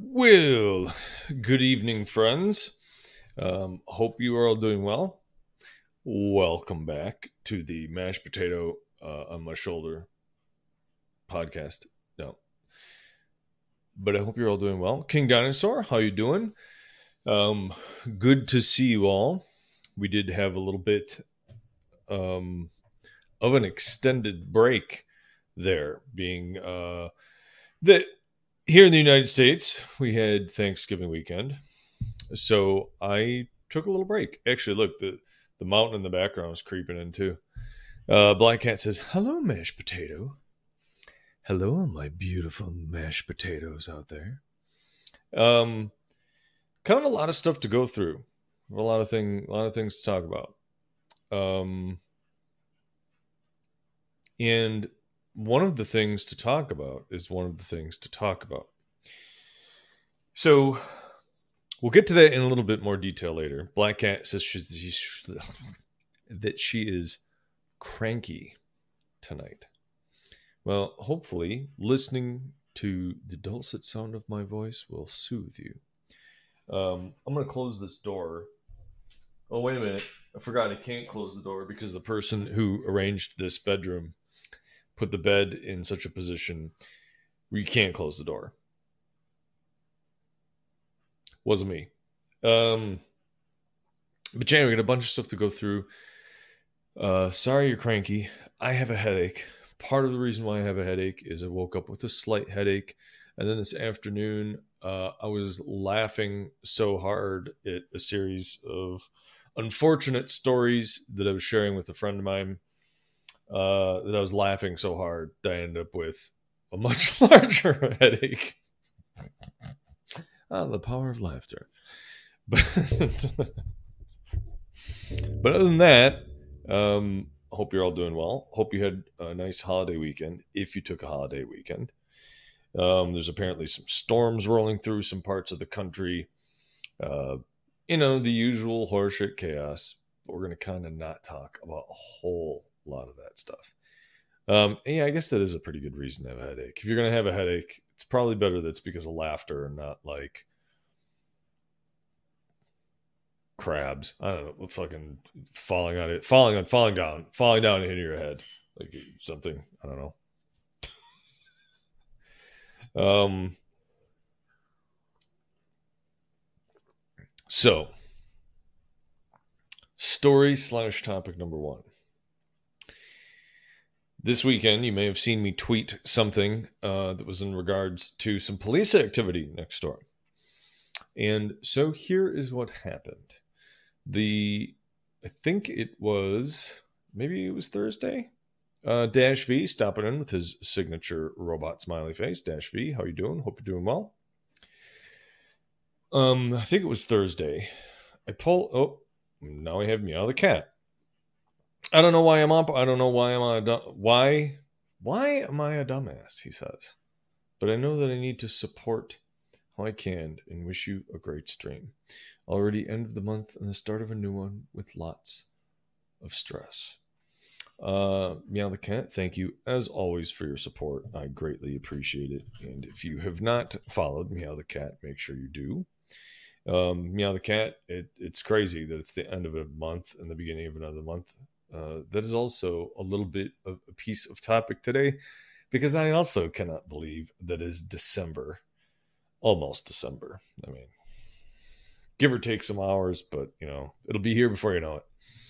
Well, good evening, friends. Hope you are all doing well. Welcome back to the Mashed Potato on My Shoulder podcast. No, but I hope you're all doing well. King Dinosaur, how you doing? Um, Good to see you all. We did have a little bit um, of an extended break there, being that here in the United States we had Thanksgiving weekend. So I took a little break. Actually, look, the mountain in the background is creeping in too. Black Cat says, "Hello, mashed potato. Hello, my beautiful mashed potatoes out there." Um, Kind of a lot of stuff to go through. A lot of things to talk about. Um, and one of the things to talk about is one of the things to talk about. So we'll get to that in a little bit more detail later. Black Cat says that she is cranky tonight. Well, hopefully, listening to the dulcet sound of my voice will soothe you. I'm going to close this door. Oh, wait a minute. I forgot I can't close the door because the person who arranged this bedroom put the bed in such a position where you can't close the door. Wasn't me. But yeah, we got a bunch of stuff to go through. Sorry you're cranky. I have a headache. Part of the reason why I have a headache is I woke up with a slight headache. And then this afternoon, I was laughing so hard at a series of unfortunate stories that I was sharing with a friend of mine that I was laughing so hard that I ended up with a much larger headache. The power of laughter. But, but other than that, hope you're all doing well. Hope you had a nice holiday weekend, if you took a holiday weekend. There's apparently some storms rolling through some parts of the country. The usual horseshit chaos. But we're going to kind of not talk about a whole lot of that stuff. Yeah, I guess that is a pretty good reason to have a headache. If you're going to have a headache, it's probably better that's because of laughter and not like crabs. I don't know, fucking falling down and hitting your head. Like something, I don't know. So story/topic number one. This weekend, you may have seen me tweet something that was in regards to some police activity next door. And so here is what happened. I think maybe it was Thursday. Dash V stopping in with his signature robot smiley face. Dash V, how you doing? Hope you're doing well. I think it was Thursday. Now I have Meow the cat. I don't know why I'm up. I don't know why why am I a dumbass, he says. But I know that I need to support how I can and wish you a great stream. Already end of the month and the start of a new one with lots of stress. Meow the cat, thank you as always for your support. I greatly appreciate it. And if you have not followed Meow the cat, make sure you do. Meow the cat, it's crazy that it's the end of a month and the beginning of another month. That is also a little bit of a piece of topic today because I also cannot believe that is December, almost December. I mean, give or take some hours, but it'll be here before you know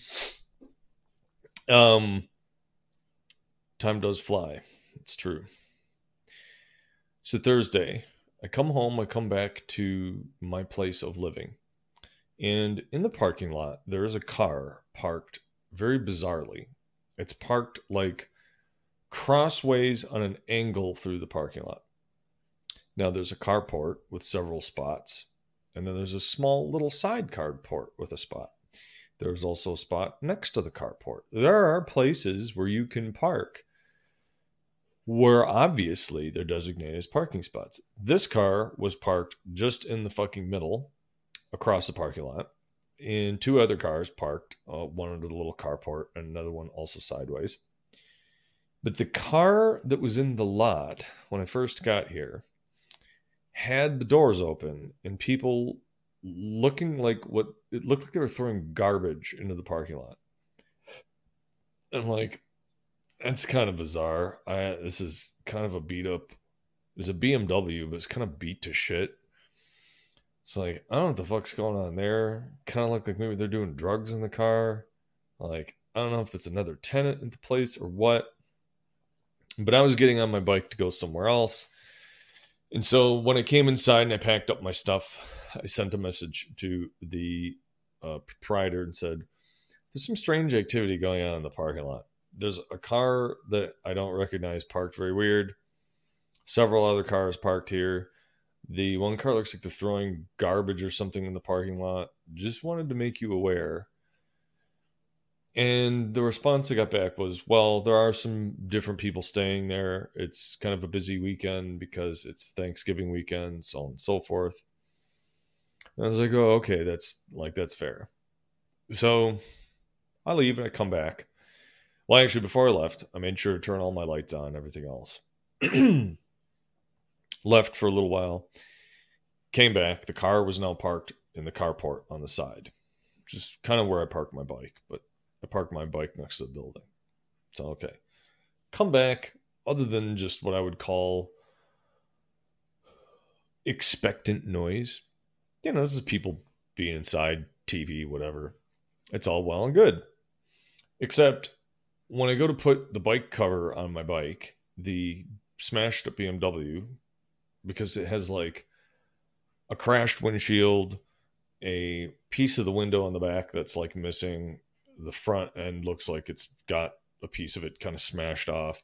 it. Time does fly. It's true. So Thursday, I come home, I come back to my place of living. And in the parking lot, there is a car parked very bizarrely. It's parked like crossways on an angle through the parking lot. Now there's a carport with several spots, and then there's a small little side carport with a spot. There's also a spot next to the carport. There are places where you can park where obviously they're designated as parking spots. This car was parked just in the fucking middle across the parking lot. And two other cars parked, one under the little carport and another one also sideways. But the car that was in the lot when I first got here had the doors open and people looking like what it looked like they were throwing garbage into the parking lot. I'm like, that's kind of bizarre. This is kind of a beat up. It's a BMW, but it's kind of beat to shit. It's like, I don't know what the fuck's going on there. Kind of look like maybe they're doing drugs in the car. Like, I don't know if it's another tenant in the place or what. But I was getting on my bike to go somewhere else. And so when I came inside and I packed up my stuff, I sent a message to the proprietor and said, there's some strange activity going on in the parking lot. There's a car that I don't recognize parked very weird. Several other cars parked here. The one car looks like they're throwing garbage or something in the parking lot. Just wanted to make you aware. And the response I got back was, well, there are some different people staying there. It's kind of a busy weekend because it's Thanksgiving weekend, so on and so forth. And I was like, oh, okay, that's fair. So I leave and I come back. Well, actually, before I left, I made sure to turn all my lights on and everything else. Left for a little while. Came back. The car was now parked in the carport on the side, which is kind of where I parked my bike, but I parked my bike next to the building. So, okay. Come back, other than just what I would call expectant noise. You know, this is people being inside, TV, whatever. It's all well and good. Except when I go to put the bike cover on my bike, the smashed up BMW, because it has like a crashed windshield, a piece of the window on the back that's like missing, the front end looks like it's got a piece of it kind of smashed off.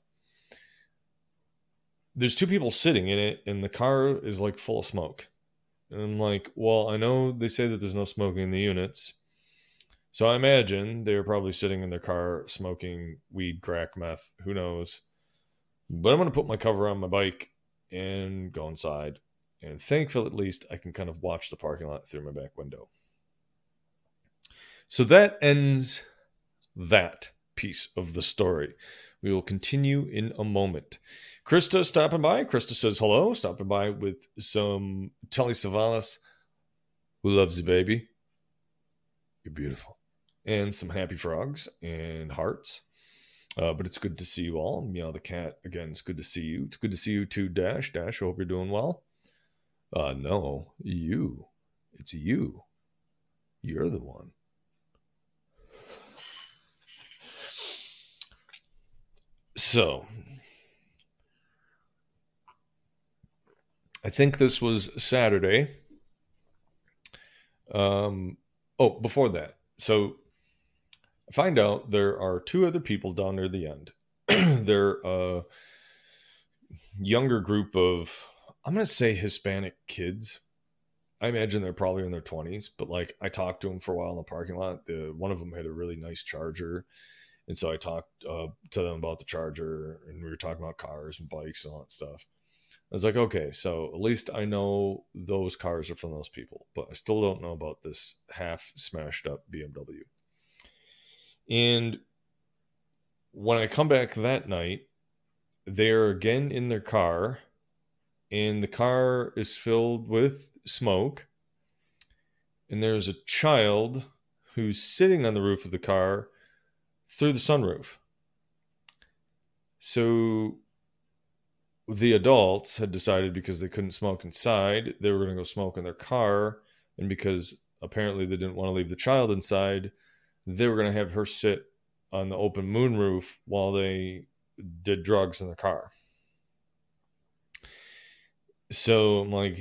There's two people sitting in it, and the car is like full of smoke. And I'm like, well, I know they say that there's no smoking in the units. So I imagine they were probably sitting in their car smoking weed, crack, meth, who knows. But I'm going to put my cover on my bike and go inside. And thankfully, at least, I can kind of watch the parking lot through my back window. So that ends that piece of the story. We will continue in a moment. Krista stopping by. Krista says hello, stopping by with some Telly Savalas, who loves you, baby. You're beautiful. And some happy frogs and hearts. But it's good to see you all. Meow the cat, again, it's good to see you. It's good to see you too, Dash. Dash, I hope you're doing well. No, you. It's you. You're the one. So, I think this was Saturday. Before that. So, I find out there are two other people down near the end. They're a younger group of, I'm going to say Hispanic kids. I imagine they're probably in their 20s, but like I talked to them for a while in the parking lot. One of them had a really nice Charger. And so I talked to them about the Charger, and we were talking about cars and bikes and all that stuff. I was like, okay, so at least I know those cars are from those people, but I still don't know about this half smashed up BMW. And when I come back that night, they're again in their car, and the car is filled with smoke. And there's a child who's sitting on the roof of the car through the sunroof. So the adults had decided, because they couldn't smoke inside, they were going to go smoke in their car. And because apparently they didn't want to leave the child inside, they were going to have her sit on the open moonroof while they did drugs in the car. So I'm like,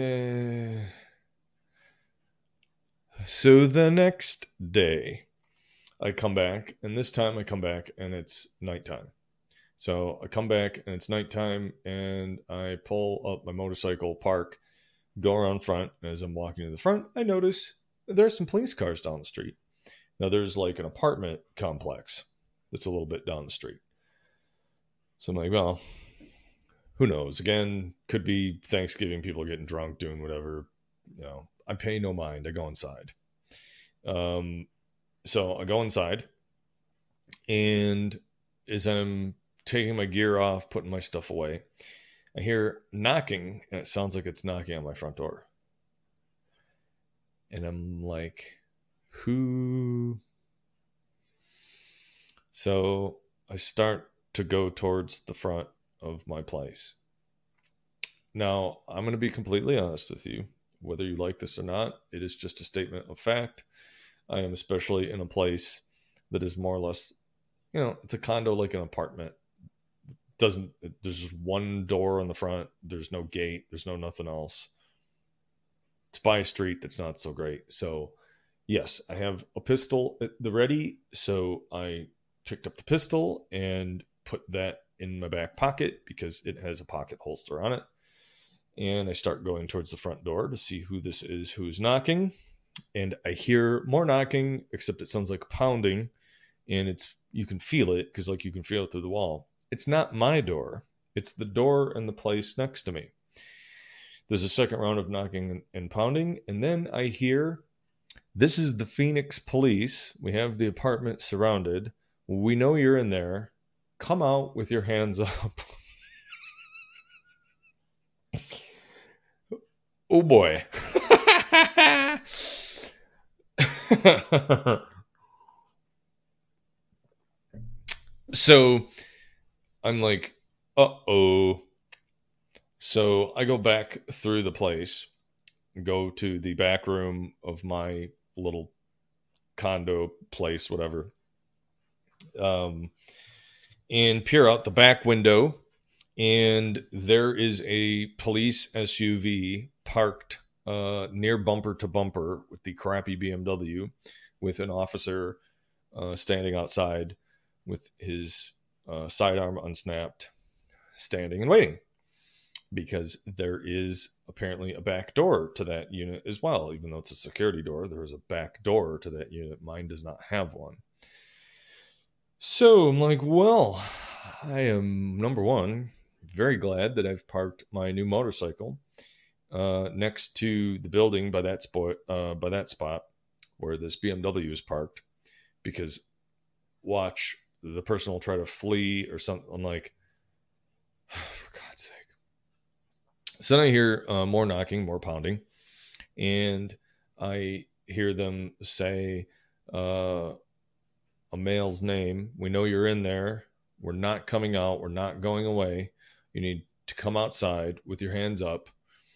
So the next day I come back, and this time I come back and it's nighttime. So I come back and it's nighttime, and I pull up my motorcycle, park, go around front. And as I'm walking to the front, I notice there's some police cars down the street. Now there's like an apartment complex that's a little bit down the street. So I'm like, well, who knows? Again, could be Thanksgiving, people getting drunk, doing whatever. You know, I pay no mind. I go inside. So I go inside, and as I'm taking my gear off, putting my stuff away, I hear knocking, and it sounds like it's knocking on my front door. And I'm like, who? So I start to go towards the front of my place. Now, I'm going to be completely honest with you. Whether you like this or not, it is just a statement of fact. I am especially in a place that is more or less, it's a condo like an apartment. There's just one door on the front. There's no gate. There's no nothing else. It's by a street that's not so great. So, yes, I have a pistol at the ready. So I picked up the pistol and put that in my back pocket because it has a pocket holster on it. And I start going towards the front door to see who this is who's knocking. And I hear more knocking, except it sounds like pounding. And you can feel it because you can feel it through the wall. It's not my door. It's the door in the place next to me. There's a second round of knocking and pounding. And then I hear, this is the Phoenix police. We have the apartment surrounded. We know you're in there. Come out with your hands up. Oh boy. So I'm like, uh-oh. So I go back through the place, go to the back room of my little condo place, whatever, and peer out the back window. And there is a police SUV parked near bumper to bumper with the crappy BMW, with an officer standing outside with his sidearm unsnapped, standing and waiting, because there is apparently a back door to that unit as well. Even though it's a security door, there is a back door to that unit. Mine does not have one. So I'm like, well, I am, number one, very glad that I've parked my new motorcycle next to the building by that spot where this BMW is parked, because watch, the person will try to flee or something. I'm like, for God's sake. So then I hear more knocking, more pounding, and I hear them say a male's name. We know you're in there. We're not coming out. We're not going away. You need to come outside with your hands up.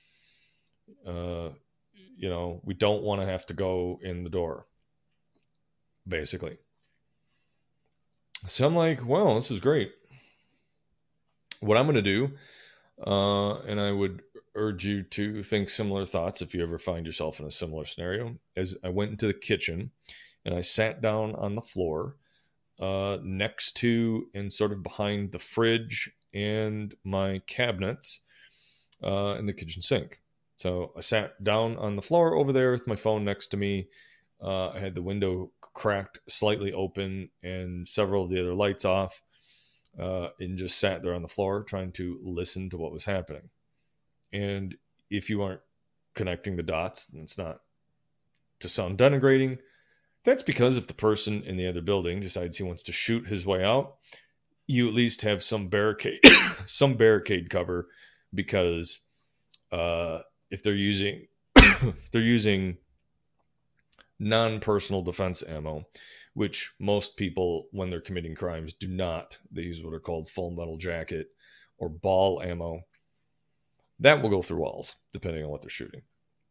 We don't want to have to go in the door, basically. So I'm like, well, this is great. What I'm going to do, and I would urge you to think similar thoughts if you ever find yourself in a similar scenario, is I went into the kitchen and I sat down on the floor next to and sort of behind the fridge and my cabinets in the kitchen sink. So I sat down on the floor over there with my phone next to me. I had the window cracked slightly open and several of the other lights off, and just sat there on the floor trying to listen to what was happening. And if you aren't connecting the dots, and it's not to sound denigrating, that's because if the person in the other building decides he wants to shoot his way out, you at least have some barricade, some barricade cover, because if they're using non-personal defense ammo, which most people, when they're committing crimes, do not. They use what are called full metal jacket or ball ammo. That will go through walls, depending on what they're shooting.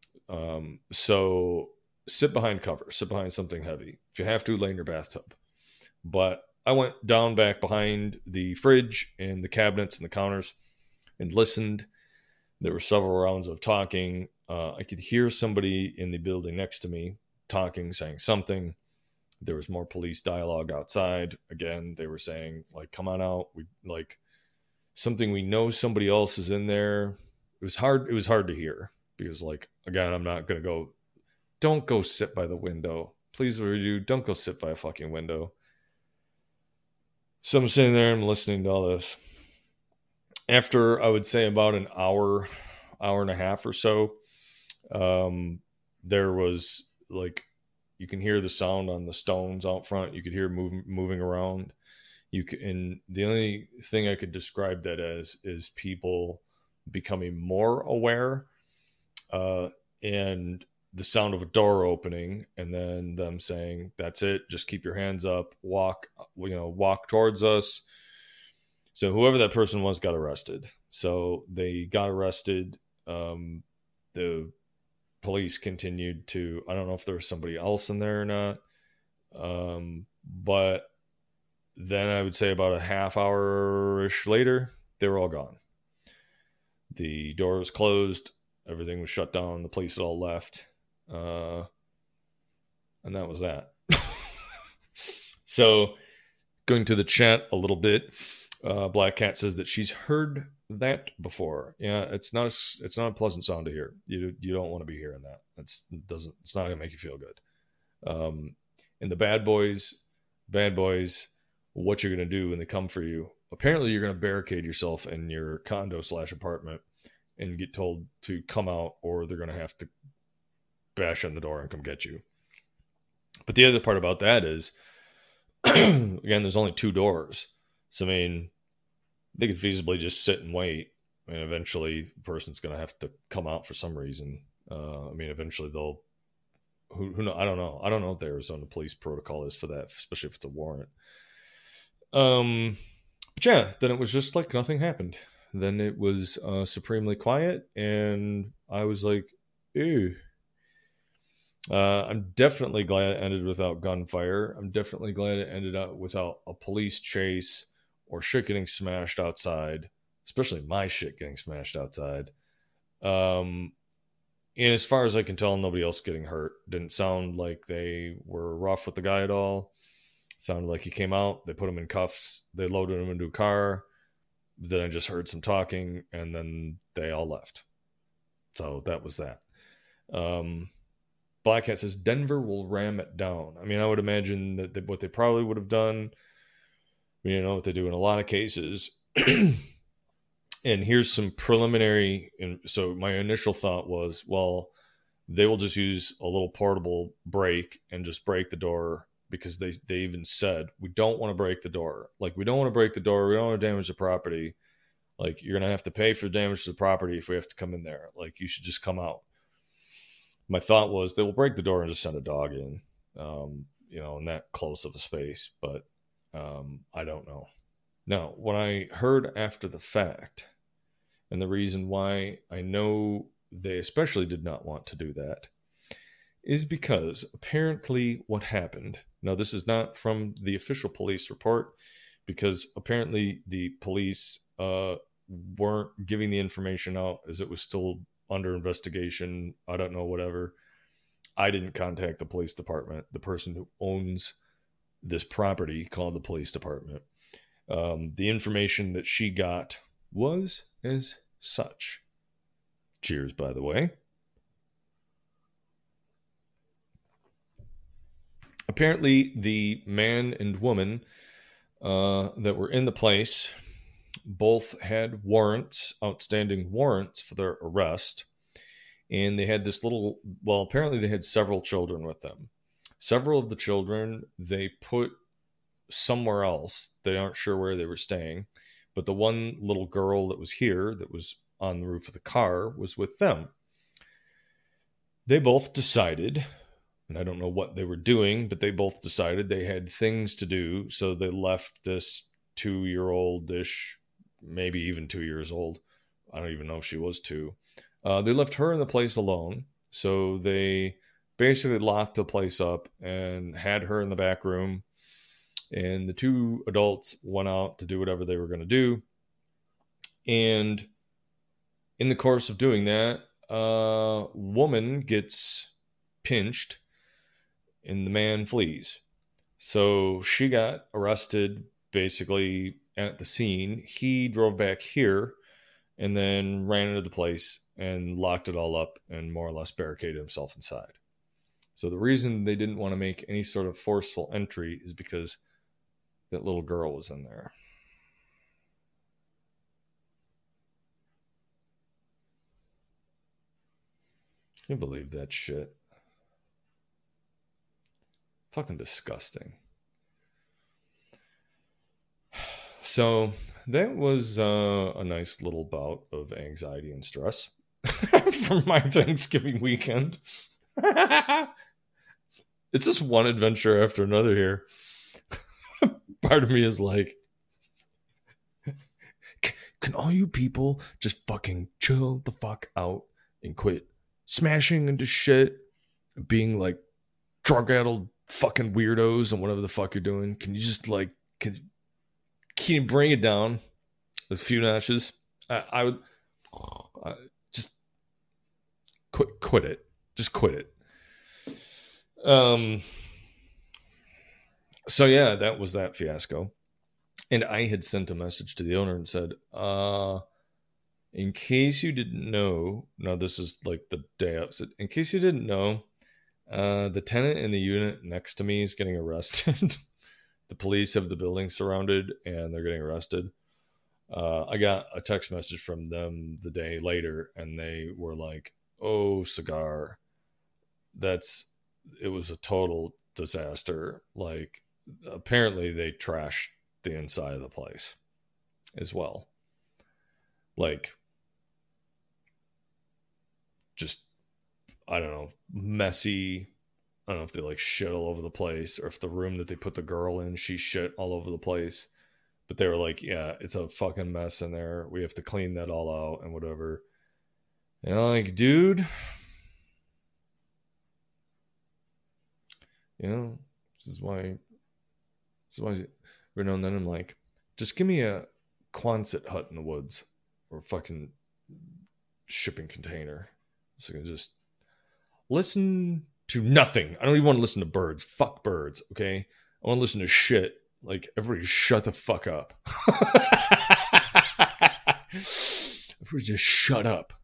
So sit behind cover, sit behind something heavy. If you have to, lay in your bathtub. But I went down back behind the fridge and the cabinets and the counters and listened. There were several rounds of talking. I could hear somebody in the building next to me talking, saying something. There was more police dialogue outside. Again, they were saying, come on out. We something, we know somebody else is in there. It was hard to hear because, again, I'm not going to go, don't go sit by the window. Please, don't go sit by a fucking window. So I'm sitting there and listening to all this. After, I would say, about an hour and a half or so, there was you can hear the sound on the stones out front. You could hear moving around. And the only thing I could describe that as is people becoming more aware, and the sound of a door opening, and then them saying, "That's it. Just keep your hands up. Walk towards us." So whoever that person was got arrested. So they got arrested. The police continued to. I don't know if there was somebody else in there or not. But then I would say about a half hour ish later, they were all gone. The door was closed. Everything was shut down. The police had all left. And that was that. So going to the chat a little bit, Black Cat says that she's heard that before. Yeah, it's not a pleasant sound to hear. You don't want to be hearing that. It's not gonna make you feel good. And the bad boys, what you're gonna do when they come for you? Apparently, you're gonna barricade yourself in your condo/apartment and get told to come out, or they're gonna have to bash on the door and come get you. But the other part about that is, again, there's only 2 doors. So, I mean, they could feasibly just sit and wait. And eventually the person's going to have to come out for some reason. Eventually they'll, who know? I don't know. I don't know what the Arizona police protocol is for that, especially if it's a warrant. But yeah, then it was just like nothing happened. Then it was supremely quiet. And I was like, ew. I'm definitely glad it ended without gunfire. I'm definitely glad it ended up without a police chase or shit getting smashed outside, especially my shit getting smashed outside. And as far as I can tell, nobody else getting hurt. Didn't sound like they were rough with the guy at all. Sounded like he came out, they put him in cuffs, they loaded him into a car. Then I just heard some talking, and then they all left. So that was that. Black Hat says Denver will ram it down. I mean, I would imagine that what they probably would have done, what they do in a lot of cases. And here's some preliminary. And so my initial thought was, well, they will just use a little portable brake and just break the door, because they even said, we don't want to break the door. Like, we don't want to break the door. We don't want to damage the property. Like, you're going to have to pay for damage to the property if we have to come in there. Like, you should just come out. My thought was they will break the door and just send a dog in, in that close of a space. But I don't know. Now, what I heard after the fact, and the reason why I know they especially did not want to do that, is because apparently what happened, now this is not from the official police report, because apparently the police weren't giving the information out as it was still under investigation. I don't know, whatever. I didn't contact the police department, the person who owns this property called the police department. The information that she got was as such. Cheers, by the way. Apparently, the man and woman that were in the place both had warrants, outstanding warrants for their arrest. And they had apparently they had several children with them. Several of the children they put somewhere else. They aren't sure where they were staying. But the one little girl that was here, that was on the roof of the car, was with them. They both decided, and I don't know what they were doing, but they both decided they had things to do. So they left this 2-year-old-ish, maybe even 2 years old. I don't even know if she was 2. They left her in the place alone. So they basically locked the place up and had her in the back room. And the 2 adults went out to do whatever they were going to do. And in the course of doing that, a woman gets pinched and the man flees. So she got arrested basically at the scene. He drove back here and then ran into the place and locked it all up and more or less barricaded himself inside. So the reason they didn't want to make any sort of forceful entry is because that little girl was in there. Can you believe that shit? Fucking disgusting. So that was a nice little bout of anxiety and stress from my Thanksgiving weekend. It's just one adventure after another here. Part of me is like, can all you people just fucking chill the fuck out and quit smashing into shit, being like drug-addled fucking weirdos and whatever the fuck you're doing? Can you just like, can you bring it down a few notches? I would just quit it. Just quit it. So yeah, that was that fiasco. And I had sent a message to the owner and said, in case you didn't know, now this is like the day up. So in case you didn't know, the tenant in the unit next to me is getting arrested. The police have the building surrounded and they're getting arrested. I got a text message from them the day later and they were like, oh, Cigar, it was a total disaster. Like, apparently they trashed the inside of the place as well. Like, just, I don't know, messy. I don't know if they like shit all over the place or if the room that they put the girl in, she shit all over the place. But they were like, yeah, it's a fucking mess in there. We have to clean that all out and whatever. And I'm like, dude, you know, this is why every now and then I'm like, just give me a Quonset hut in the woods or a fucking shipping container. So I can just listen to nothing. I don't even want to listen to birds. Fuck birds, okay? I want to listen to shit. Like, everybody shut the fuck up. Everybody just shut up.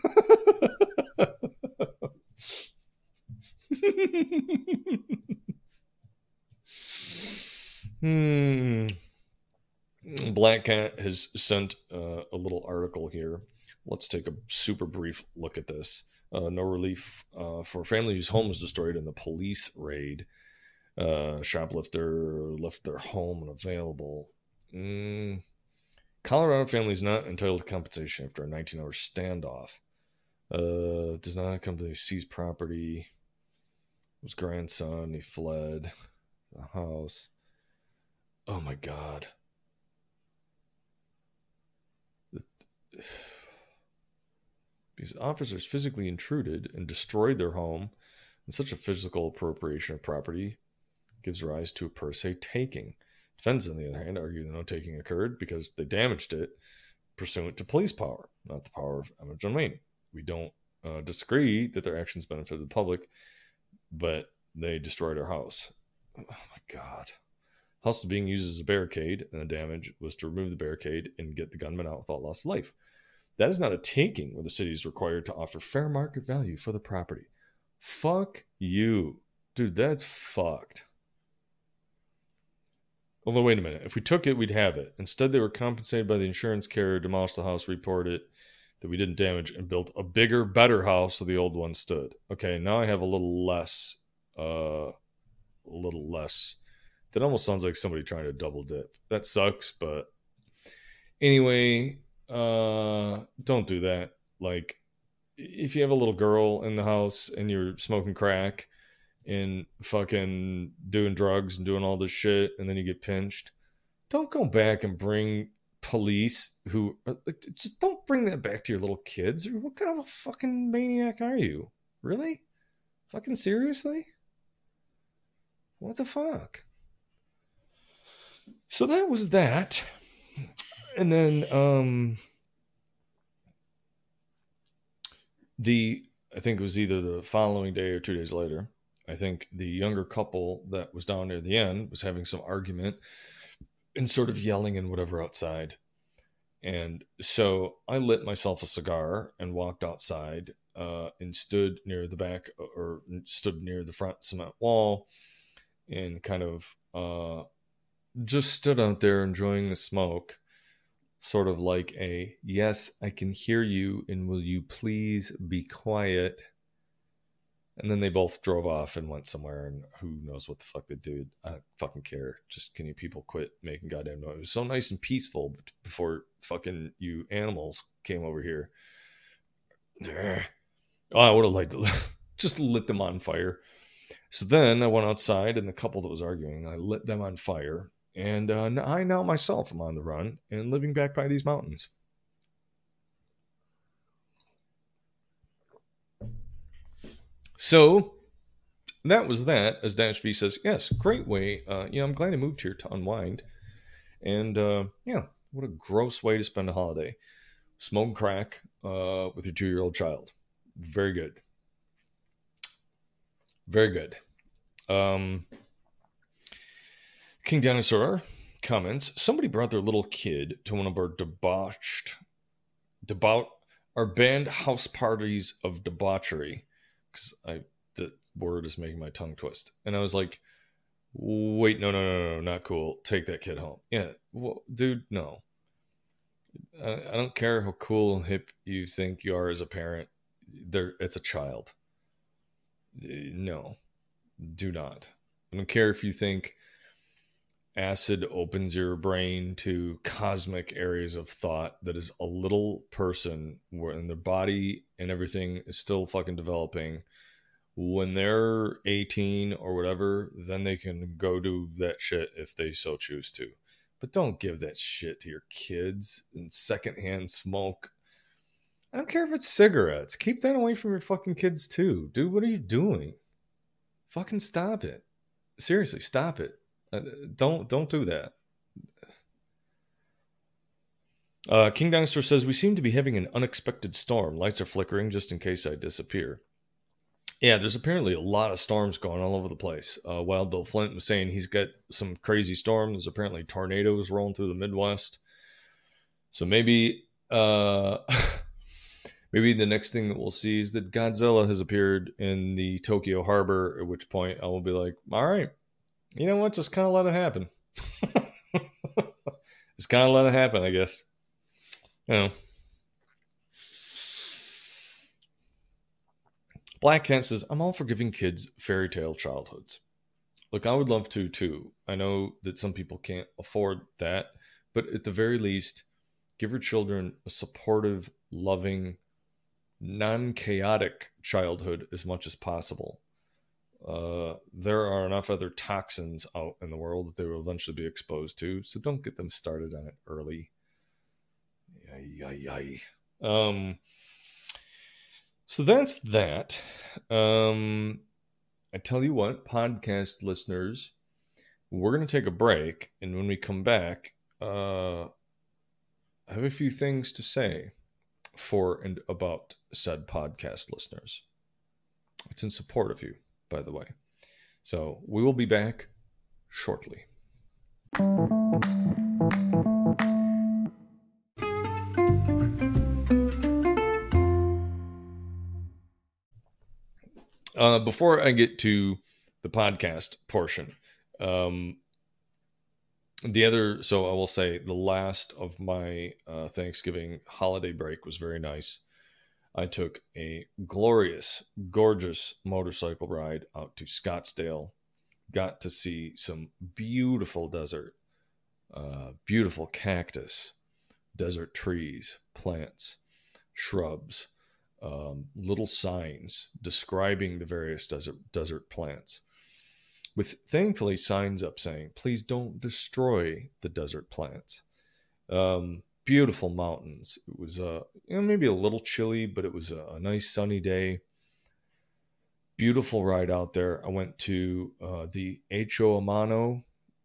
Black Cat has sent a little article here. Let's take a super brief look at this. No relief for a family whose home was destroyed in the police raid. Shoplifter left their home unavailable. Colorado family is not entitled to compensation after a 19-hour standoff. Does not company seize property. His grandson, he fled the house. Oh my God. These officers physically intruded and destroyed their home, and such a physical appropriation of property gives rise to a per se taking. Defendants, on the other hand, argue that no taking occurred because they damaged it pursuant to police power, not the power of eminent domain. We don't disagree that their actions benefited the public, but they destroyed our house. Oh my God. The house was being used as a barricade, and the damage was to remove the barricade and get the gunman out without loss of life. That is not a taking where the city is required to offer fair market value for the property. Fuck you. Dude, that's fucked. Although, wait a minute. If we took it, we'd have it. Instead, they were compensated by the insurance carrier, demolished the house, reported it that we didn't damage, and built a bigger, better house so the old one stood. Okay, now I have a little less. That almost sounds like somebody trying to double dip. That sucks, but anyway, don't do that. Like, if you have a little girl in the house and you're smoking crack and fucking doing drugs and doing all this shit and then you get pinched, don't go back and bring police who just don't bring that back to your little kids. What kind of a fucking maniac are you? Really? Fucking seriously? What the fuck? So that was that. And then I think it was either the following day or 2 days later, I think the younger couple that was down near the end was having some argument and sort of yelling and whatever outside. And so I lit myself a cigar and walked outside and stood near the back or stood near the front cement wall and kind of just stood out there enjoying the smoke, sort of like a, yes, I can hear you, and will you please be quiet And then they both drove off and went somewhere, and who knows what the fuck they did. I don't fucking care. Just can you people quit making goddamn noise? It was so nice and peaceful before fucking you animals came over here. Oh, I would have liked to just lit them on fire. So then I went outside, and the couple that was arguing, I lit them on fire. And I now myself am on the run and living back by these mountains. So that was that. As Dash V says, yes, great way. I'm glad I moved here to unwind. And what a gross way to spend a holiday. Smoke crack with your 2-year-old child. Very good. Very good. King Dinosaur comments, somebody brought their little kid to one of our our banned house parties of debauchery. Because the word is making my tongue twist. And I was like, wait, no, not cool. Take that kid home. Yeah, well, dude, no. I don't care how cool and hip you think you are as a parent. It's a child. No, do not. I don't care if you think acid opens your brain to cosmic areas of thought that is a little person when their body and everything is still fucking developing. When they're 18 or whatever, then they can go do that shit if they so choose to. But don't give that shit to your kids and secondhand smoke. I don't care if it's cigarettes. Keep that away from your fucking kids too. Dude, what are you doing? Fucking stop it. Seriously, stop it. Don't do that. King Dinosaur says, we seem to be having an unexpected storm. Lights are flickering just in case I disappear. Yeah, there's apparently a lot of storms going all over the place. Wild Bill Flint was saying he's got some crazy storm. There's apparently tornadoes rolling through the Midwest. So maybe maybe the next thing that we'll see is that Godzilla has appeared in the Tokyo harbor, at which point I will be like, all right, you know what? Just kind of let it happen. Just kind of let it happen, I guess. You know. Black Cat says, I'm all for giving kids fairy tale childhoods. Look, I would love to, too. I know that some people can't afford that, but at the very least, give your children a supportive, loving, non-chaotic childhood as much as possible. There are enough other toxins out in the world that they will eventually be exposed to, so don't get them started on it early. Yay. So that's that. I tell you what, podcast listeners, we're going to take a break, and when we come back, I have a few things to say for and about said podcast listeners. It's in support of you, by the way. So we will be back shortly. Before I get to the podcast portion, so I will say the last of my Thanksgiving holiday break was very nice. I took a glorious, gorgeous motorcycle ride out to Scottsdale. Got to see some beautiful desert, beautiful cactus, desert trees, plants, shrubs, little signs describing the various desert plants, with thankfully signs up saying, please don't destroy the desert plants. Beautiful mountains. It was maybe a little chilly, but it was a nice sunny day. Beautiful ride out there. I went to the H.O. Amano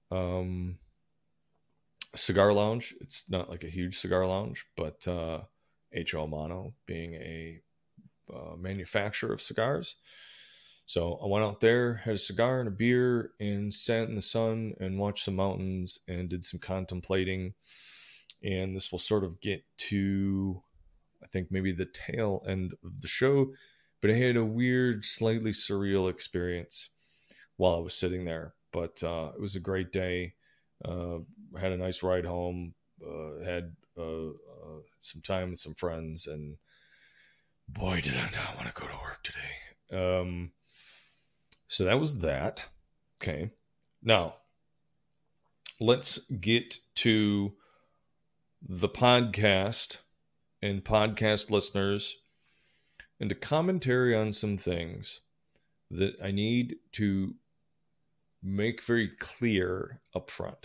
cigar lounge. It's not like a huge cigar lounge, but H.O. Amano being a manufacturer of cigars. So I went out there, had a cigar and a beer, and sat in the sun and watched some mountains and did some contemplating. And this will sort of get to, I think, maybe the tail end of the show. But I had a weird, slightly surreal experience while I was sitting there. But it was a great day. Had a nice ride home. Had some time with some friends. And boy, did I not want to go to work today. So that was that. Okay. Now, let's get to the podcast and podcast listeners and a commentary on some things that I need to make very clear up front.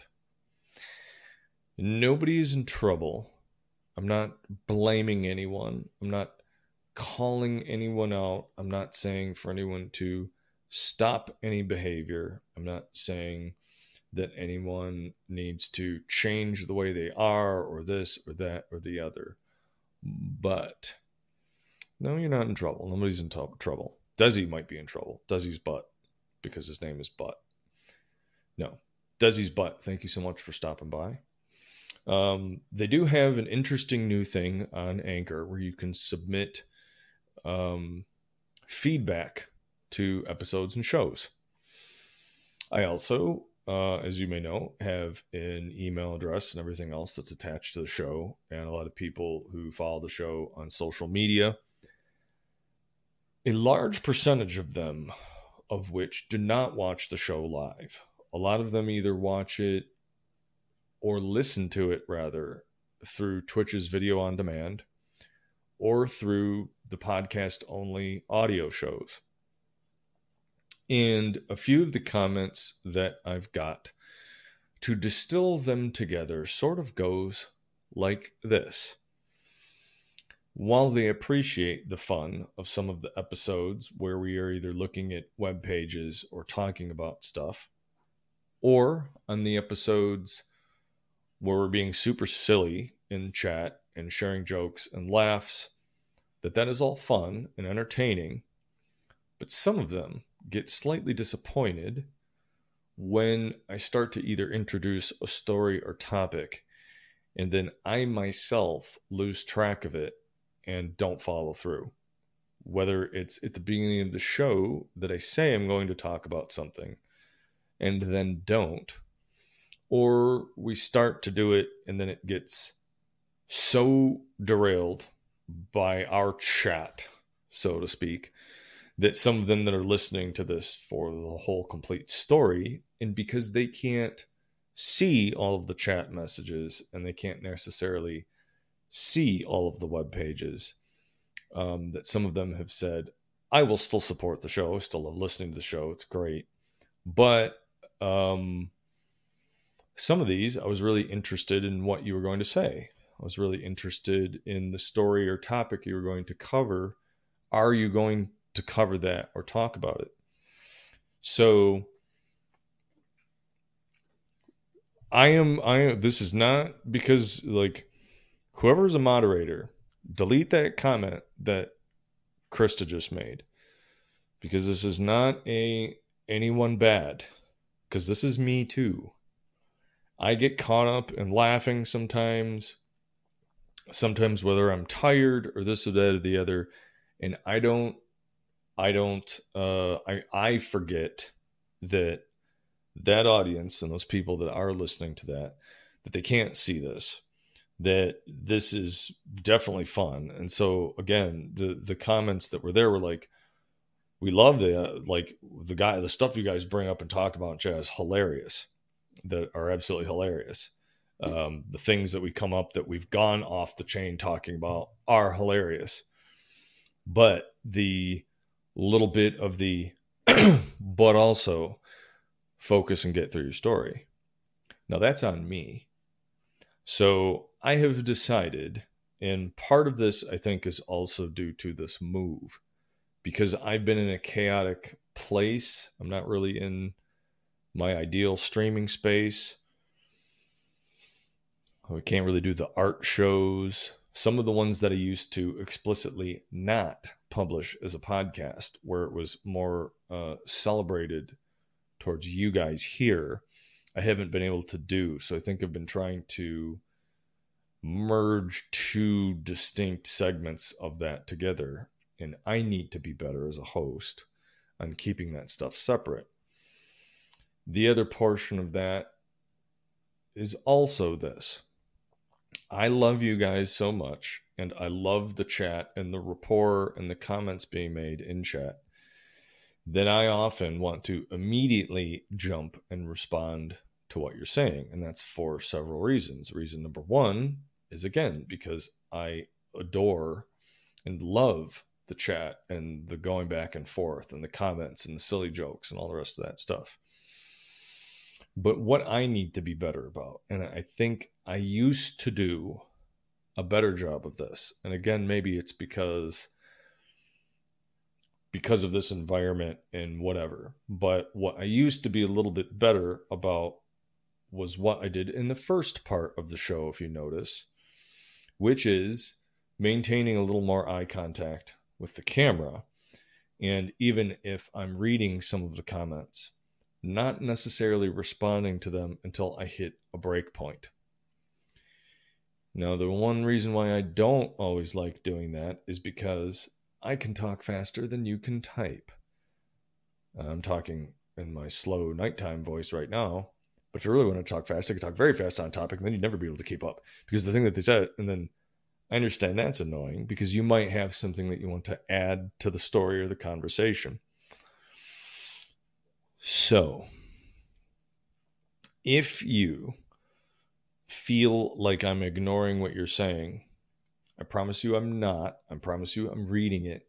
Nobody is in trouble. I'm not blaming anyone. I'm not calling anyone out. I'm not saying for anyone to stop any behavior. I'm not saying that anyone needs to change the way they are or this or that or the other. But no, you're not in trouble. Nobody's in trouble. Desi might be in trouble. Desi's butt, because his name is Butt. No, Desi's butt. Thank you so much for stopping by. They do have an interesting new thing on Anchor where you can submit feedback to episodes and shows. I also, as you may know, have an email address and everything else that's attached to the show. And a lot of people who follow the show on social media, a large percentage of them, of which do not watch the show live. A lot of them either watch it or listen to it, rather, through Twitch's video on demand or through the podcast-only audio shows. And a few of the comments that I've got, to distill them together, sort of goes like this. While they appreciate the fun of some of the episodes where we are either looking at web pages or talking about stuff, or on the episodes where we're being super silly in chat and sharing jokes and laughs, that is all fun and entertaining, but some of them get slightly disappointed when I start to either introduce a story or topic and then I myself lose track of it and don't follow through. Whether it's at the beginning of the show that I say I'm going to talk about something and then don't, or we start to do it and then it gets so derailed by our chat, so to speak, that some of them that are listening to this for the whole complete story, and because they can't see all of the chat messages and they can't necessarily see all of the web pages, that some of them have said, I will still support the show. I still love listening to the show. It's great. But some of these, I was really interested in what you were going to say. I was really interested in the story or topic you were going to cover. Are you going to cover that or talk about it? So I am, this is not because, like, whoever's a moderator, delete that comment that Krista just made, because this is not anyone bad, because this is me too. I get caught up in laughing sometimes whether I'm tired or this or that or the other, and I forget that audience and those people that are listening to that they can't see this, that this is definitely fun. And so again, the comments that were there were like, we love the stuff you guys bring up and talk about in chat is hilarious, that are absolutely hilarious. The things that we come up that we've gone off the chain talking about are hilarious, but the little bit of the but also focus and get through your story, now that's on me. So I have decided, and part of this I think is also due to this move, because I've been in a chaotic place. I'm not really in my ideal streaming space. I can't really do the art shows. Some of the ones that I used to explicitly not publish as a podcast, where it was more celebrated towards you guys here, I haven't been able to do. So I think I've been trying to merge two distinct segments of that together. And I need to be better as a host on keeping that stuff separate. The other portion of that is also this. I love you guys so much, and I love the chat and the rapport and the comments being made in chat, then I often want to immediately jump and respond to what you're saying. And that's for several reasons. Reason number one is, again, because I adore and love the chat and the going back and forth and the comments and the silly jokes and all the rest of that stuff. But what I need to be better about, and I think I used to do a better job of this. And again, maybe it's because of this environment and whatever. But what I used to be a little bit better about was what I did in the first part of the show, if you notice, which is maintaining a little more eye contact with the camera. And even if I'm reading some of the comments, not necessarily responding to them until I hit a break point. Now, the one reason why I don't always like doing that is because I can talk faster than you can type. I'm talking in my slow nighttime voice right now, but if you really want to talk fast, I can talk very fast on topic, and then you'd never be able to keep up because the thing that they said, and then I understand that's annoying because you might have something that you want to add to the story or the conversation. So, if you feel like I'm ignoring what you're saying, I promise you I'm not. I promise you I'm reading it.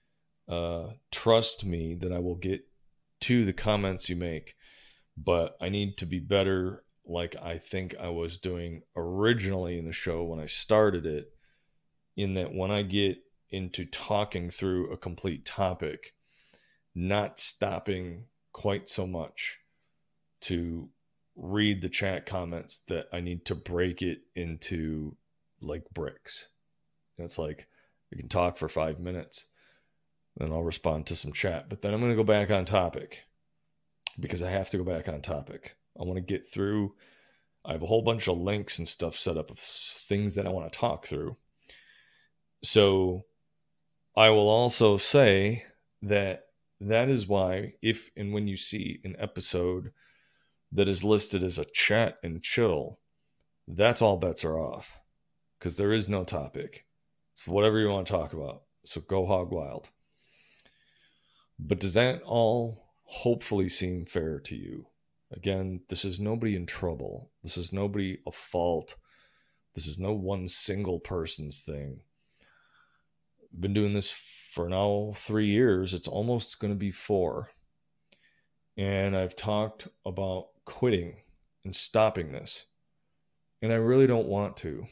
Trust me that I will get to the comments you make, but I need to be better like I think I was doing originally in the show when I started it, in that when I get into talking through a complete topic, not stopping quite so much to read the chat comments that I need to break it into like bricks. It's like we can talk for 5 minutes, then I'll respond to some chat, but then I'm going to go back on topic because I have to go back on topic. I want to get through. I have a whole bunch of links and stuff set up of things that I want to talk through. So I will also say that is why if and when you see an episode that is listed as a chat and chill, that's all bets are off because there is no topic. It's whatever you want to talk about. So go hog wild. But does that all hopefully seem fair to you? Again, this is nobody in trouble. This is nobody a fault. This is no one single person's thing. I've been doing this for now 3 years. It's almost going to be 4. And I've talked about quitting and stopping this. And I really don't want to.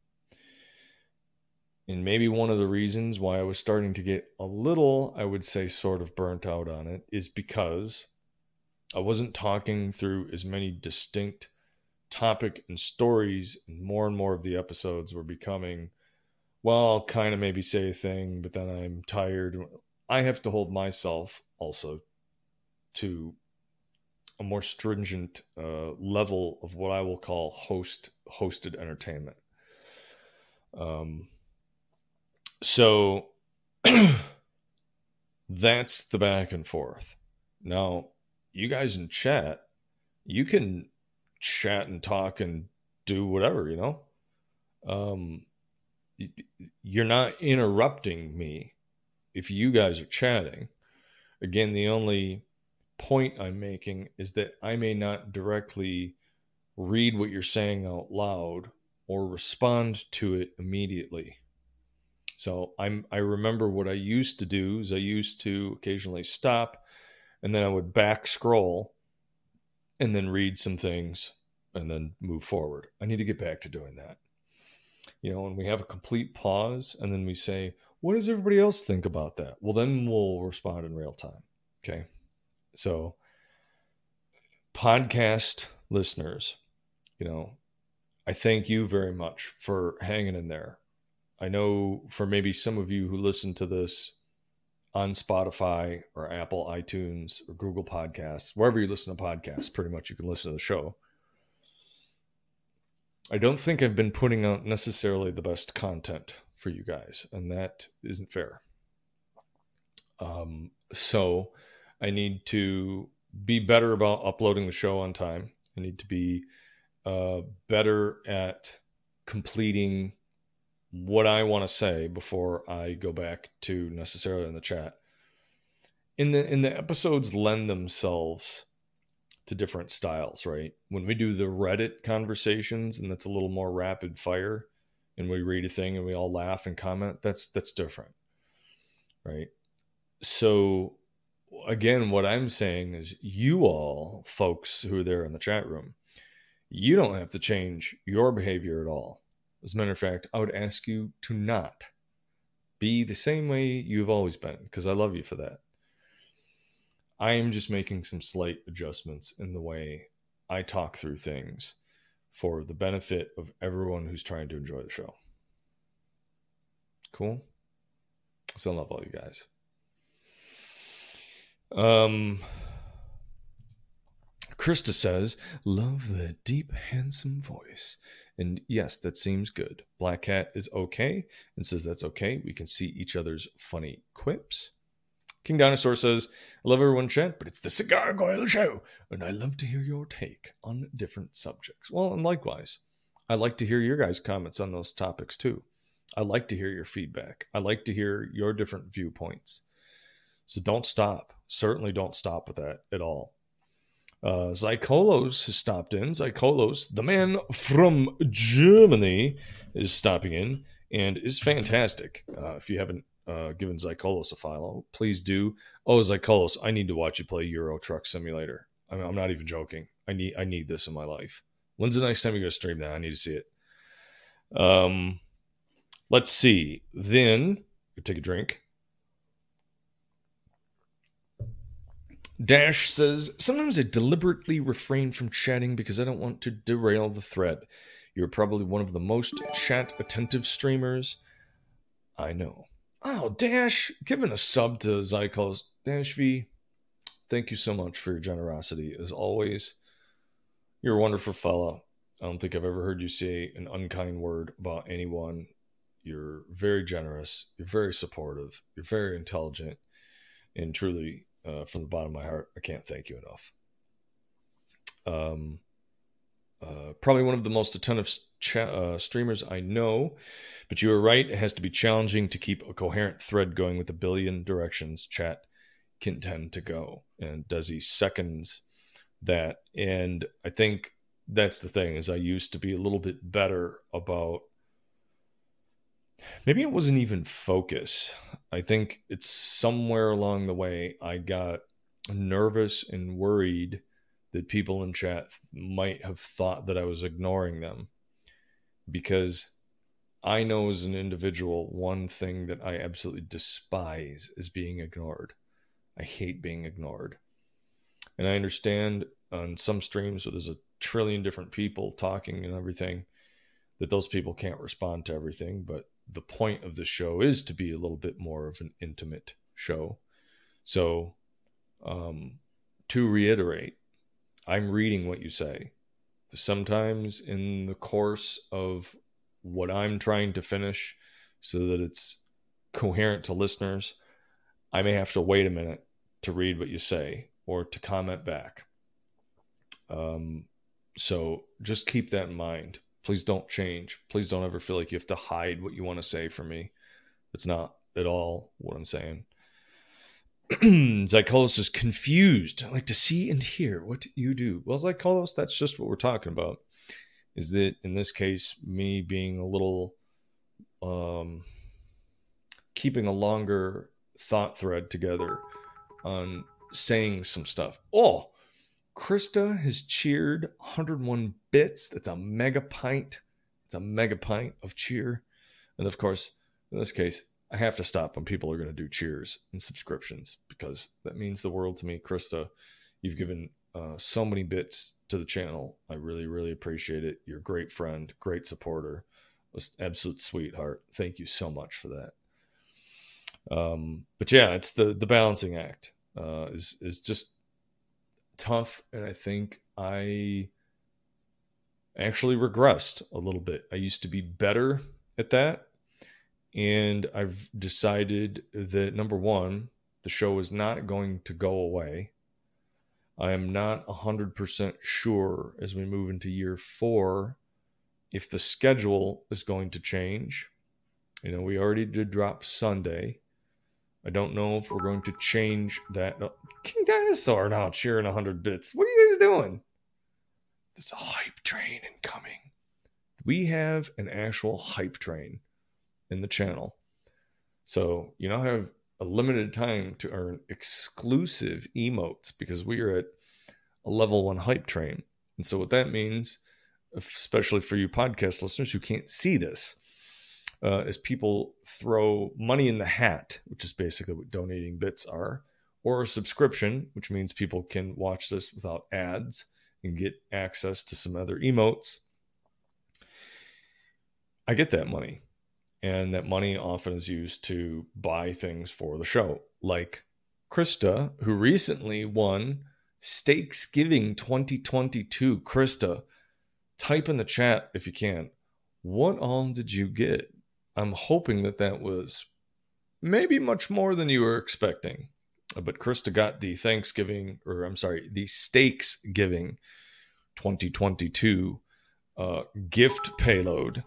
And maybe one of the reasons why I was starting to get a little, I would say, sort of burnt out on it is because I wasn't talking through as many distinct topic and stories, and more of the episodes were becoming, well, I'll kind of maybe say a thing, but then I'm tired. I have to hold myself also to a more stringent level of what I will call hosted entertainment. So that's the back and forth. Now, you guys in chat, you can chat and talk and do whatever, you know. You're not interrupting me if you guys are chatting. Again, the only point I'm making is that I may not directly read what you're saying out loud or respond to it immediately. So I remember what I used to do is I used to occasionally stop and then I would back scroll and then read some things and then move forward. I need to get back to doing that. You know, when we have a complete pause and then we say, what does everybody else think about that? Well, then we'll respond in real time. Okay. So podcast listeners, you know, I thank you very much for hanging in there. I know for maybe some of you who listen to this on Spotify or Apple iTunes or Google Podcasts, wherever you listen to podcasts, pretty much you can listen to the show. I don't think I've been putting out necessarily the best content for you guys, and that isn't fair. So I need to be better about uploading the show on time. I need to be better at completing what I want to say before I go back to necessarily in the chat. the episodes lend themselves to different styles, right? When we do the Reddit conversations and that's a little more rapid fire and we read a thing and we all laugh and comment, that's different, right? So again, what I'm saying is you all folks who are there in the chat room, you don't have to change your behavior at all. As a matter of fact, I would ask you to not be the same way you've always been, because I love you for that. I am just making some slight adjustments in the way I talk through things for the benefit of everyone who's trying to enjoy the show. Cool? So I love all you guys. Krista says, love the deep, handsome voice. And yes, that seems good. Black Cat is okay and says that's okay. We can see each other's funny quips. King Dinosaur says, I love everyone chat, but it's the Cigar Goyle Show, and I love to hear your take on different subjects. Well, and likewise, I like to hear your guys' comments on those topics too. I like to hear your feedback. I like to hear your different viewpoints. So don't stop. Certainly don't stop with that at all. Zykolos has stopped in. Zykolos, the man from Germany, is stopping in and is fantastic. If you haven't given Zykolos a follow, please do. Oh, Zykolos, I need to watch you play Euro Truck Simulator. I'm not even joking. I need this in my life. When's the next time you're going to stream that? I need to see it. Let's see. Then, take a drink. Dash says, sometimes I deliberately refrain from chatting because I don't want to derail the thread. You're probably one of the most chat-attentive streamers I know. Oh, Dash, giving a sub to Zykolos. Dash V, thank you so much for your generosity. As always, you're a wonderful fella. I don't think I've ever heard you say an unkind word about anyone. You're very generous. You're very supportive. You're very intelligent. And truly, from the bottom of my heart, I can't thank you enough. Probably one of the most attentive streamers I know, but you are right. It has to be challenging to keep a coherent thread going with a billion directions chat can tend to go. And Desi seconds that. And I think that's the thing, is I used to be a little bit better about, maybe it wasn't even focus. I think it's somewhere along the way I got nervous and worried that people in chat might have thought that I was ignoring them, because I know as an individual, one thing that I absolutely despise is being ignored. I hate being ignored. And I understand on some streams where there's a trillion different people talking and everything, that those people can't respond to everything, but the point of the show is to be a little bit more of an intimate show. So, to reiterate, I'm reading what you say. Sometimes in the course of what I'm trying to finish so that it's coherent to listeners, I may have to wait a minute to read what you say or to comment back. So just keep that in mind. Please don't change. Please don't ever feel like you have to hide what you want to say from me. It's not at all what I'm saying. Zykolos is confused. I like to see and hear what you do. Well, Zykolos, that's just what we're talking about. Is that in this case, me being a little, keeping a longer thought thread together on saying some stuff. Oh, Krista has cheered 101 bits. That's a mega pint. It's a mega pint of cheer. And of course, in this case, I have to stop when people are going to do cheers and subscriptions, because that means the world to me. Krista, you've given so many bits to the channel. I really, really appreciate it. You're a great friend, great supporter, absolute sweetheart. Thank you so much for that. But yeah, it's the balancing act is just tough, and I think I actually regressed a little bit. I used to be better at that, and I've decided that, number one, the show is not going to go away. I am not 100% sure as we move into year 4 if the schedule is going to change. You know, we already did drop Sunday. I don't know if we're going to change that. No, King Dinosaur now cheering 100 bits. What are you guys doing? There's a hype train incoming. We have an actual hype train in the channel. So you now have a limited time to earn exclusive emotes because we are at a level 1 hype train. And so what that means, especially for you podcast listeners who can't see this, is people throw money in the hat, which is basically what donating bits are, or a subscription, which means people can watch this without ads and get access to some other emotes. I get that money, and that money often is used to buy things for the show, like Krista, who recently won Stakesgiving 2022. Krista, type in the chat if you can. What all did you get? I'm hoping that was maybe much more than you were expecting. But Krista got the the Stakesgiving 2022 gift payload.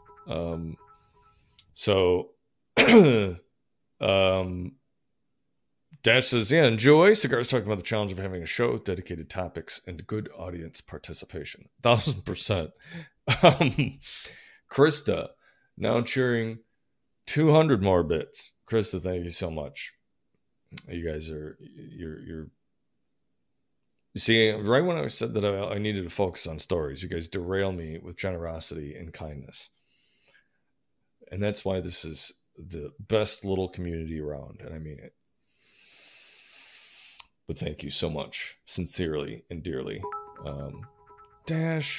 Dash says, yeah, enjoy. Cigar's talking about the challenge of having a show with dedicated topics and good audience participation. 1000%. Krista, now cheering 200 more bits. Krista, thank you so much. You guys are, you see, right when I said that I needed to focus on stories, you guys derail me with generosity and kindness. And that's why this is the best little community around, and I mean it. But thank you so much, sincerely and dearly. Dash.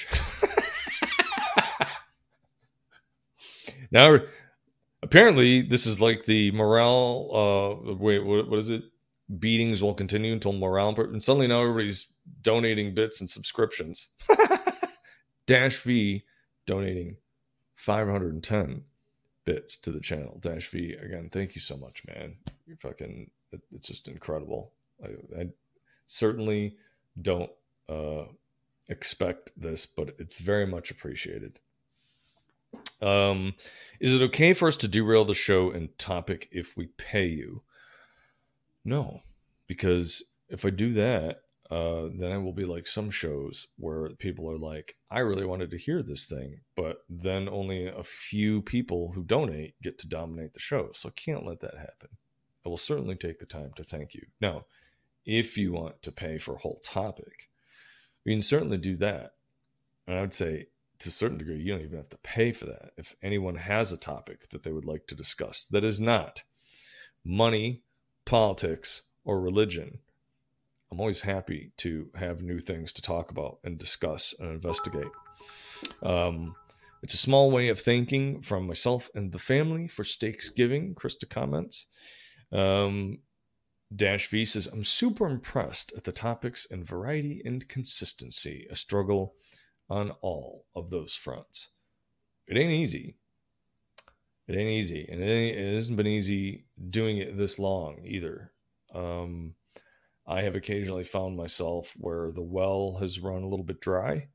Now, apparently, this is like the morale. Wait, what is it? Beatings will continue until morale. And suddenly now everybody's donating bits and subscriptions. Dash V donating 510 bits to the channel. Dash V, again, thank you so much, man. You're fucking, it's just incredible. I certainly don't expect this, but it's very much appreciated. Is it okay for us to derail the show and topic if we pay you? No, because if I do that, then I will be like some shows where people are like, I really wanted to hear this thing, but then only a few people who donate get to dominate the show. So I can't let that happen. I will certainly take the time to thank you. Now, if you want to pay for a whole topic, you can certainly do that. And I would say, to a certain degree, you don't even have to pay for that. If anyone has a topic that they would like to discuss that is not money, politics, or religion, I'm always happy to have new things to talk about and discuss and investigate. It's a small way of thanking from myself and the family for Stakesgiving, Krista comments. Dash V says, I'm super impressed at the topics and variety and consistency. A struggle on all of those fronts. It ain't easy. It ain't easy. And it hasn't been easy doing it this long either. I have occasionally found myself where the well has run a little bit dry.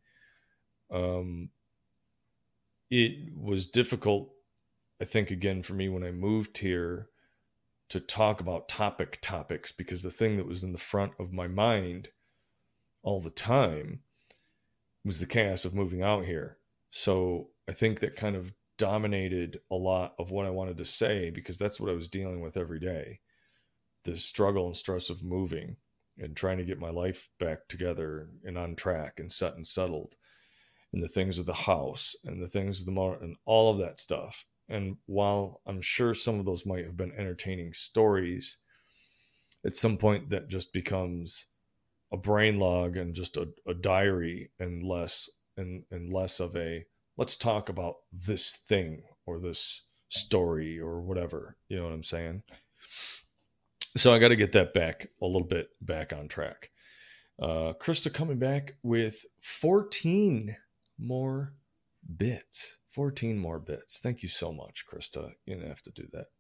It was difficult, I think, again, for me when I moved here to talk about topics, because the thing that was in the front of my mind all the time was the chaos of moving out here. So I think that kind of dominated a lot of what I wanted to say, because that's what I was dealing with every day. The struggle and stress of moving and trying to get my life back together and on track and set and settled, and the things of the house and the things of the moment and all of that stuff. And while I'm sure some of those might have been entertaining stories, at some point that just becomes a brain log and just a diary, and less of a, let's talk about this thing or this story or whatever. You know what I'm saying? So I got to get that back a little bit back on track. Krista coming back with 14 more bits. 14 more bits. Thank you so much, Krista. You didn't have to do that.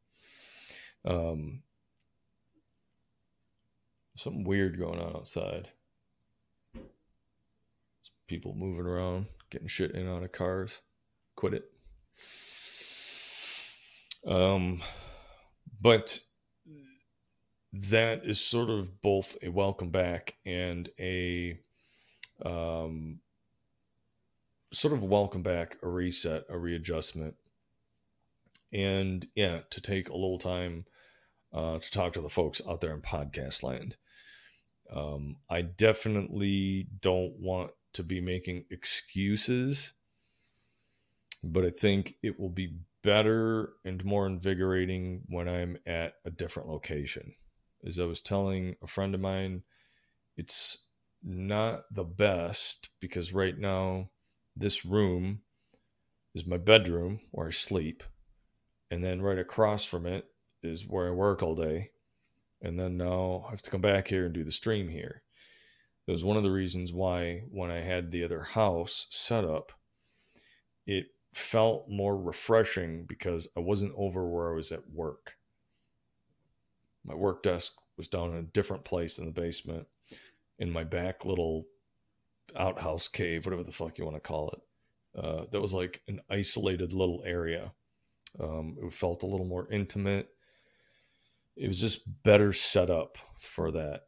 Something weird going on outside. People moving around, getting shit in and out of cars. Quit it. But that is sort of both a welcome back and a um, sort of welcome back, a reset, a readjustment. And yeah, to take a little time to talk to the folks out there in podcast land. I definitely don't want to be making excuses, but I think it will be better and more invigorating when I'm at a different location. As I was telling a friend of mine, it's not the best because right now, this room is my bedroom where I sleep. And then right across from it is where I work all day. And then now I have to come back here and do the stream here. That was one of the reasons why when I had the other house set up, it felt more refreshing because I wasn't over where I was at work. My work desk was down in a different place in the basement in my back little outhouse cave, whatever the fuck you want to call it. That was like an isolated little area. It felt a little more intimate. It was just better set up for that.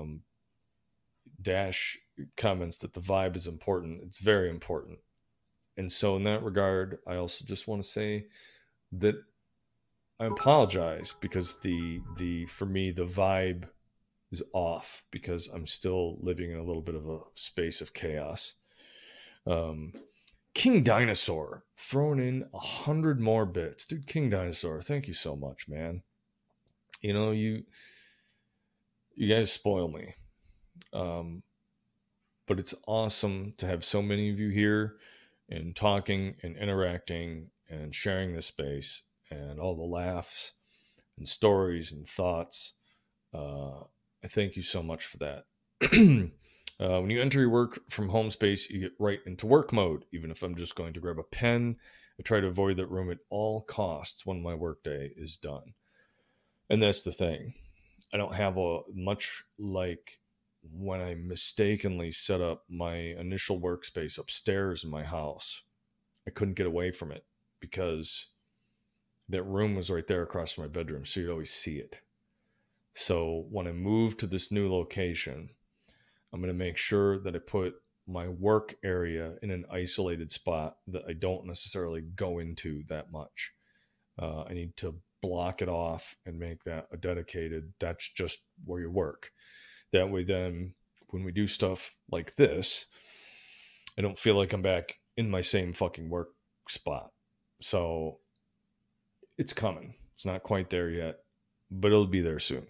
Dash comments that the vibe is important. It's very important. And so in that regard, I also just want to say that I apologize because the for me the vibe is off because I'm still living in a little bit of a space of chaos. Um, King Dinosaur throwing in 100 more bits, dude. King Dinosaur, thank you so much, man. You know you guys spoil me, um, but it's awesome to have so many of you here and talking and interacting and sharing this space and all the laughs and stories and thoughts. I thank you so much for that. When you enter your work from home space, you get right into work mode. Even if I'm just going to grab a pen, I try to avoid that room at all costs when my workday is done. And that's the thing. I don't have a much like when I mistakenly set up my initial workspace upstairs in my house. I couldn't get away from it because that room was right there across from my bedroom, so you'd always see it. So when I move to this new location, I'm going to make sure that I put my work area in an isolated spot that I don't necessarily go into that much. I need to block it off and make that a dedicated, that's just where you work. That way, then when we do stuff like this, I don't feel like I'm back in my same fucking work spot. So it's coming. It's not quite there yet, but it'll be there soon.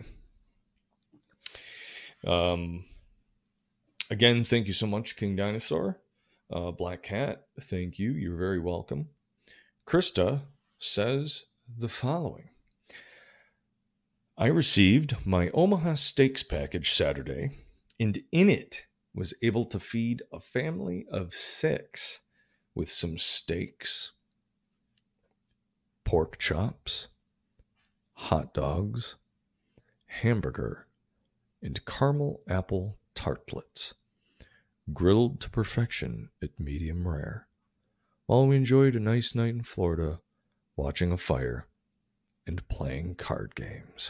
Again, thank you so much, King Dinosaur. Black Cat, thank you. You're very welcome. Krista says the following. I received my Omaha Steaks package Saturday, and in it was able to feed a family of 6 with some steaks, pork chops, hot dogs, hamburger, and caramel apple tartlets, grilled to perfection at medium rare, while we enjoyed a nice night in Florida, watching a fire and playing card games.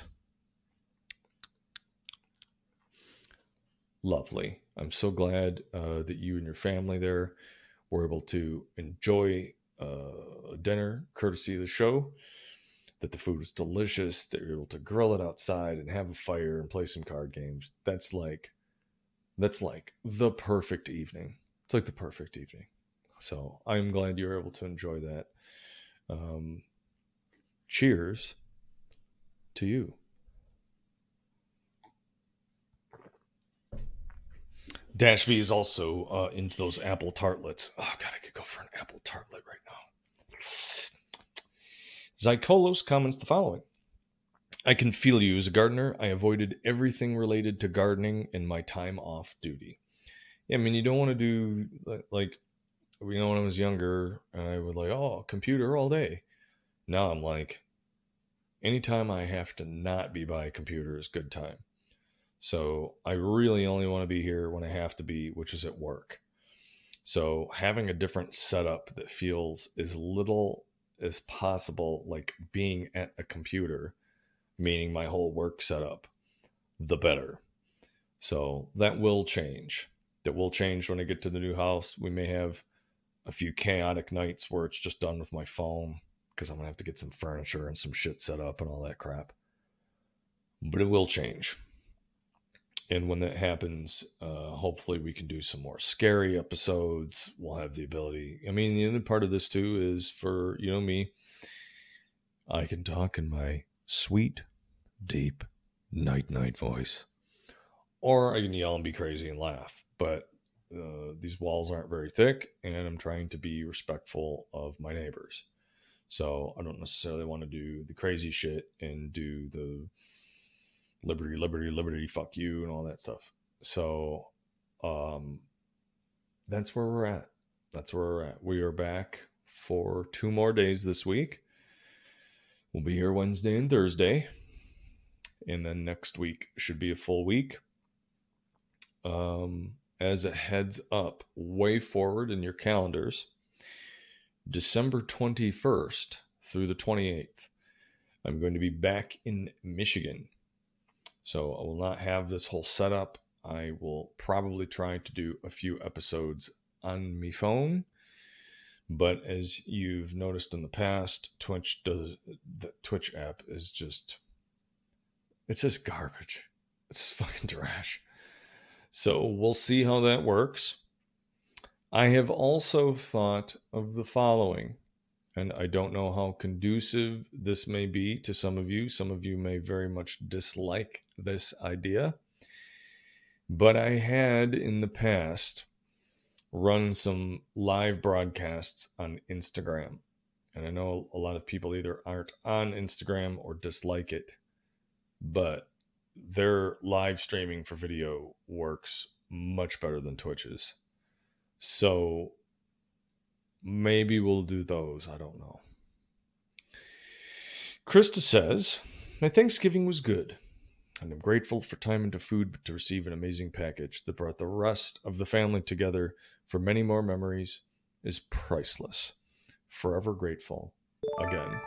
Lovely. I'm so glad that you and your family there were able to enjoy a dinner courtesy of the show, that the food was delicious, that you're able to grill it outside and have a fire and play some card games. That's like the perfect evening. It's like the perfect evening. So I'm glad you were able to enjoy that. Cheers to you. Dash V is also into those apple tartlets. Oh, God, I could go for an apple tartlet right now. Zykolos comments the following. I can feel you. As a gardener, I avoided everything related to gardening in my time off duty. Yeah, I mean, you don't want to do, like, when I was younger, and I would computer all day. Now I'm like, anytime I have to not be by a computer is good time. So I really only want to be here when I have to be, which is at work. So having a different setup that feels as little as possible like being at a computer, meaning my whole work setup, the better. So that will change. That will change when I get to the new house. We may have a few chaotic nights where it's just done with my phone because I'm going to have to get some furniture and some shit set up and all that crap. But it will change. And when that happens, hopefully we can do some more scary episodes. We'll have the ability. I mean, the other part of this too is for, me, I can talk in my sweet, deep, night voice. Or I can yell and be crazy and laugh. But these walls aren't very thick, and I'm trying to be respectful of my neighbors. So I don't necessarily want to do the crazy shit and do the liberty, fuck you, and all that stuff. So that's where we're at. We are back for 2 more days this week. We'll be here Wednesday and Thursday. And then next week should be a full week. As a heads up, way forward in your calendars, December 21st through the 28th, I'm going to be back in Michigan. So I will not have this whole setup. I will probably try to do a few episodes on my phone. But as you've noticed in the past, the Twitch app is it's just garbage. It's fucking trash. So we'll see how that works. I have also thought of the following, and I don't know how conducive this may be to some of you. Some of you may very much dislike this idea. But I had in the past run some live broadcasts on Instagram. And I know a lot of people either aren't on Instagram or dislike it. But their live streaming for video works much better than Twitch's. So maybe we'll do those. I don't know. Krista says, my Thanksgiving was good, and I'm grateful for time into food, but to receive an amazing package that brought the rest of the family together for many more memories is priceless. Forever grateful. Again.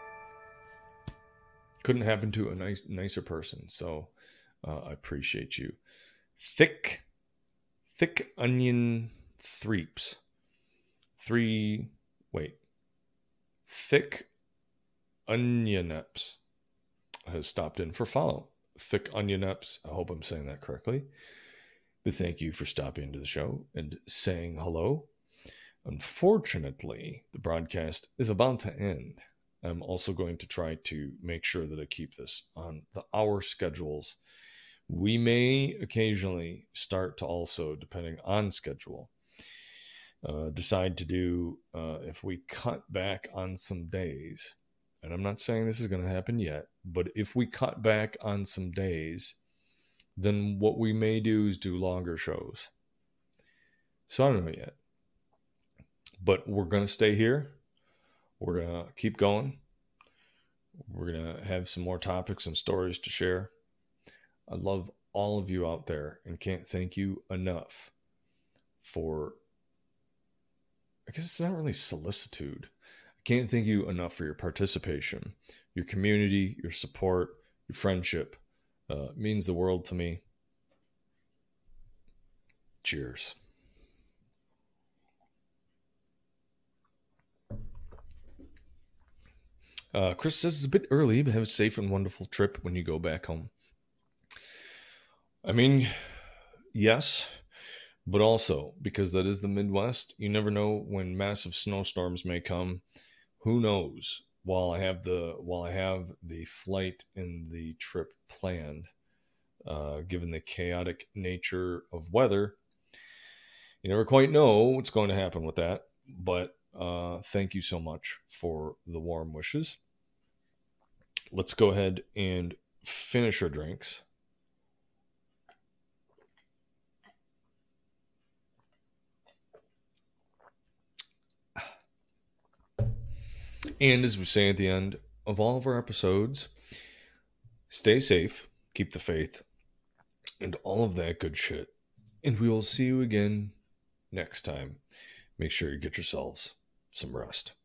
Couldn't happen to a nicer person. So I appreciate you. Thick onion threeps. Thick Onioneps has stopped in for follow. Thick Onioneps, I hope I'm saying that correctly. But thank you for stopping into the show and saying hello. Unfortunately, the broadcast is about to end. I'm also going to try to make sure that I keep this on the hour schedules. We may occasionally start to also, depending on schedule, decide to do, if we cut back on some days, and I'm not saying this is going to happen yet, but if we cut back on some days, then what we may do is do longer shows. So I don't know yet. But we're going to stay here. We're going to keep going. We're going to have some more topics and stories to share. I love all of you out there and can't thank you enough for, I guess it's not really solicitude. I can't thank you enough for your participation, your community, your support, your friendship. It means the world to me. Cheers. Chris says it's a bit early, but have a safe and wonderful trip when you go back home. I mean, yes, but also because that is the Midwest, you never know when massive snowstorms may come. Who knows? While I have the flight and the trip planned, given the chaotic nature of weather, you never quite know what's going to happen with that. But thank you so much for the warm wishes. Let's go ahead and finish our drinks. And as we say at the end of all of our episodes, stay safe, keep the faith, and all of that good shit. And we will see you again next time. Make sure you get yourselves some rest.